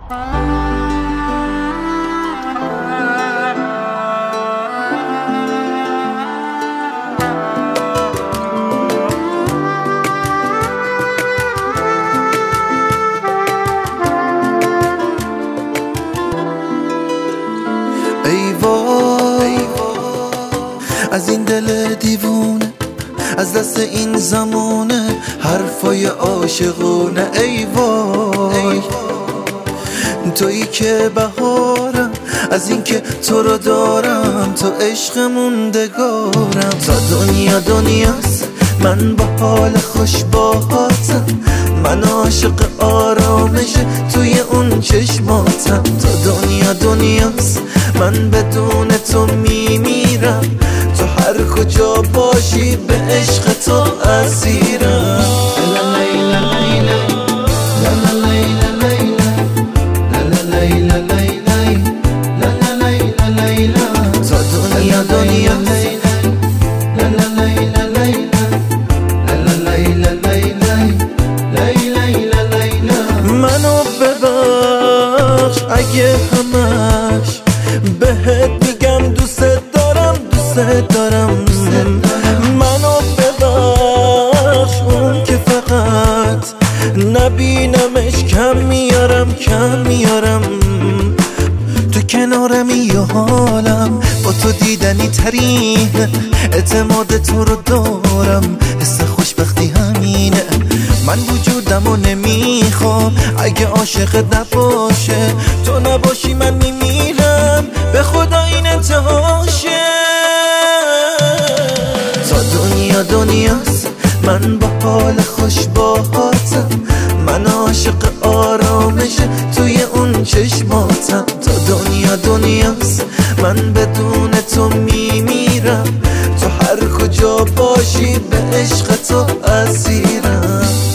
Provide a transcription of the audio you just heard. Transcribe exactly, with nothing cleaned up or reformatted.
ای وای از این دل دیوونه، از دست این زمانه حرفای عاشقونه. ای وای تویی که بهارم، از این که تو رو دارم، تو عشق موندگارم. تا دنیا دنیاست من با حال خوش باهاتم، من عاشق آرامش توی اون چشماتم. تا دنیا دنیاست من بدون تو میمیرم، تو هر کجا باشی به عشق تو اسیرم. تا دنیا دنیاست منو ببخش اگه همش بهت میگم دوست دارم دوست دارم. منو ببخش اون که فقط نبینمش کم میارم کم میارم. تو کنارمی یا حالم با تو دیدنی ترین، اعتماد تو رو دارم، حس خوشبختی همینه. من وجودمو نمیخوام اگه عاشقت نباشه، تو نباشی من میمیرم، به خدا این انتهاشه. تا دنیا دنیاست من با حال خوش باهاتم، من عاشق آرامش توی اون چشماتم. تا دنیا دنیاست من بدون تو میمیرم، تو هر کجا باشی به عشق تو اسیرم.